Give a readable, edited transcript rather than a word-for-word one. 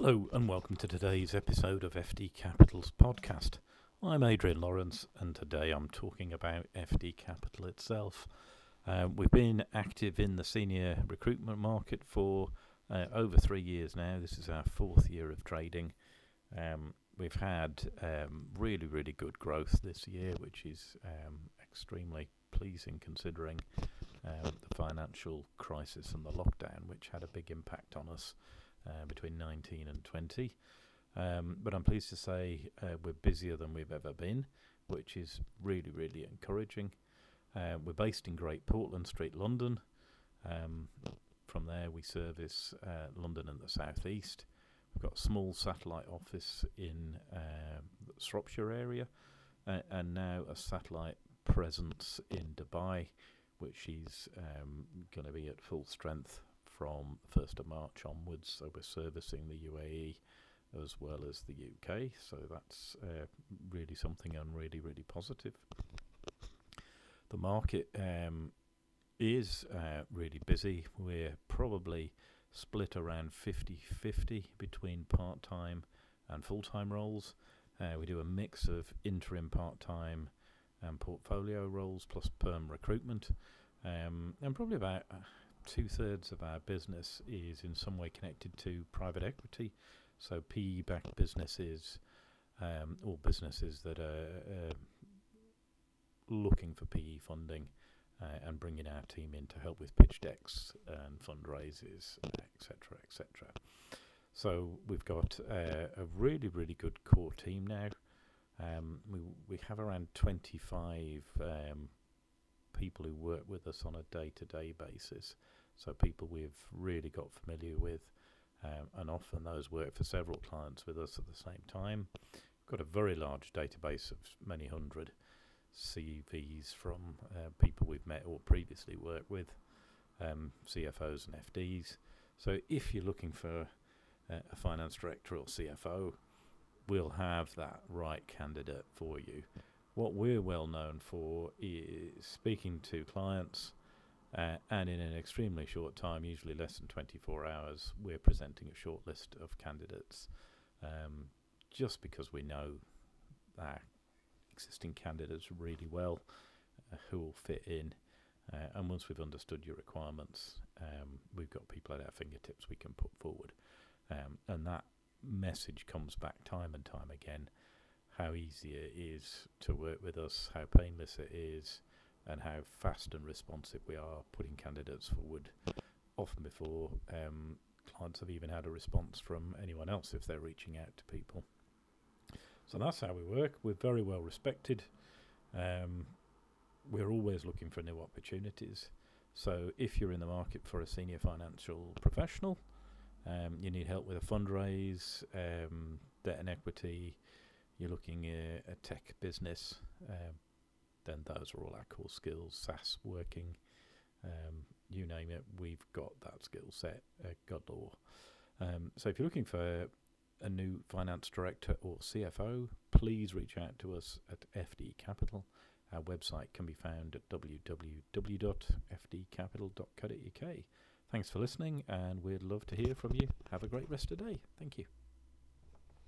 Hello and welcome to today's episode of FD Capital's podcast. I'm Adrian Lawrence and today I'm talking about FD Capital itself. We've been active in the senior recruitment market for over 3 years now. This is our 4th year of trading. We've had really good growth this year, which is extremely pleasing considering the financial crisis and the lockdown, which had a big impact on us between 19 and 20. But I'm pleased to say we're busier than we've ever been, which is really encouraging. We're based in Great Portland Street, London. From there we service London and the South East. We've got a small satellite office in the Shropshire area and now a satellite presence in Dubai, which is going to be at full strength from the 1st of March onwards. So we're servicing the UAE as well as the UK. So that's really something and really positive. The market is really busy. We're probably split around 50-50 between part-time and full-time roles. We do a mix of interim, part-time and portfolio roles plus perm recruitment. And probably about 2/3 of our business is in some way connected to private equity. So PE-backed businesses or businesses that are looking for PE funding and bringing our team in to help with pitch decks and fundraisers, etc. So we've got a really good core team now. We have around 25 people who work with us on a day-to-day basis, so people we've really got familiar with, and often those work for several clients with us at the same time. We've got a very large database of many hundred CVs from people we've met or previously worked with, CFOs and FDs. So if you're looking for a finance director or CFO, we'll have that right candidate for you. What we're well known for is speaking to clients and in an extremely short time, usually less than 24 hours, we're presenting a short list of candidates just because we know our existing candidates really well, who will fit in. And once we've understood your requirements, we've got people at our fingertips we can put forward. And that message comes back time and time again. How easy it is to work with us, how painless it is, and how fast and responsive we are putting candidates forward, often before clients have even had a response from anyone else if they're reaching out to people. So that's how we work. We're very well respected. We're always looking for new opportunities. So if you're in the market for a senior financial professional, you need help with a fundraise, debt and equity, you're looking at a tech business, then those are all our core skills. SaaS working, you name it, we've got that skill set, galore. So if you're looking for a new finance director or CFO, please reach out to us at FD Capital. Our website can be found at www.fdcapital.co.uk. Thanks for listening, and we'd love to hear from you. Have a great rest of the day. Thank you.